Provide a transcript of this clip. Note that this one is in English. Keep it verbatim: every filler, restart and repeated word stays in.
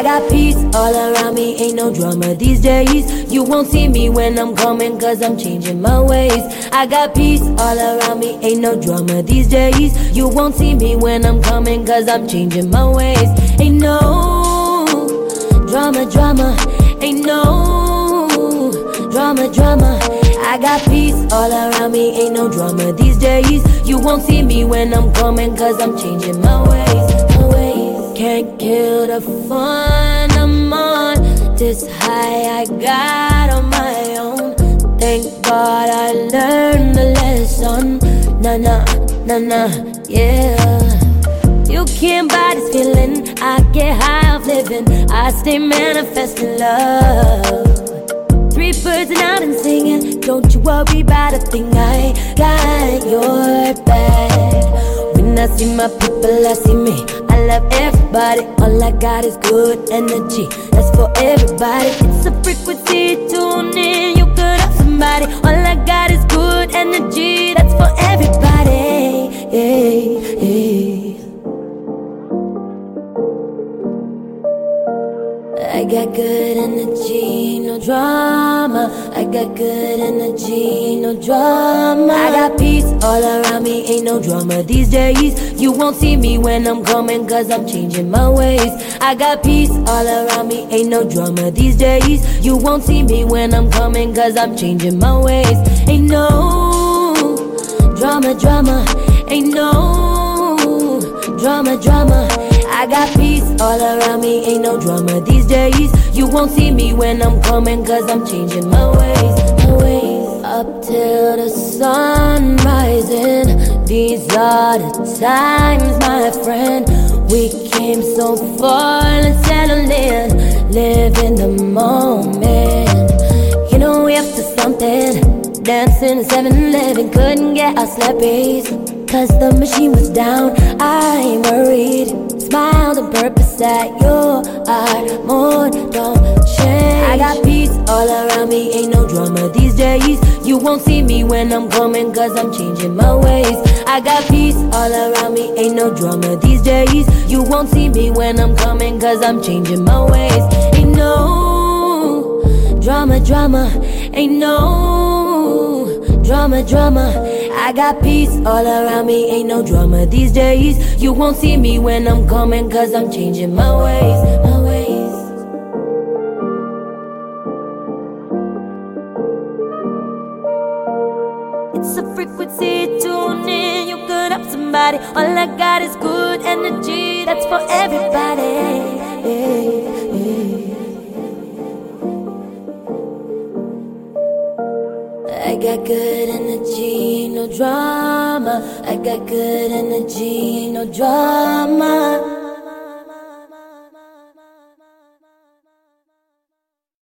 I got peace all around me, ain't no drama these days. You won't see me when I'm coming, cause I'm changing my ways. I got peace all around me, ain't no drama these days. You won't see me when I'm coming, cause I'm changing my ways. Ain't no drama, drama, ain't no drama, drama. I got peace all around me, ain't no drama these days. You won't see me when I'm coming, cause I'm changing my ways, my ways. Can't kill the fun I'm on, this high I got on my own. Thank God I learned the lesson, nah, nah, nah, nah, yeah. You can't buy this feeling, I get high off living. I stay manifesting love. Three birds and I've been singing. Don't you worry about a thing, I got your back. When I see my people, I see me. I love everybody, all I got is good energy. That's for everybody, it's a frequency, tune in. You could have somebody, all I got is good energy. That's for everybody, hey, hey. I got good energy, no drama. I got good energy, no drama. I got peace all around me, ain't no drama these days. You won't see me when I'm coming, cause I'm changing my ways. I got peace all around me, ain't no drama these days. You won't see me when I'm coming, cause I'm changing my ways. Ain't no drama, drama, ain't no drama, drama. I got peace all around me, ain't no drama these days. You won't see me when I'm coming, cause I'm changing my ways, my ways. Up till the sun rising, these are the times, my friend. We came so far, let's settle in, live in the moment. You know we up to something, dancing in seven eleven, couldn't get our slappies, cause the machine was down, I ain't worried. Smile the purpose that you are more, don't change. I got peace all around me, ain't no drama these days. You won't see me when I'm coming, cause I'm changing my ways. I got peace all around me, ain't no drama these days. You won't see me when I'm coming, cause I'm changing my ways. Ain't no drama, drama, ain't no drama, drama. I got peace all around me, ain't no drama these days. You won't see me when I'm coming, cause I'm changing my ways, my ways. It's a frequency, tune in. You could up somebody, all I got is good energy. That's for everybody, yeah, yeah. I got good energy, no drama. I got good energy, no drama.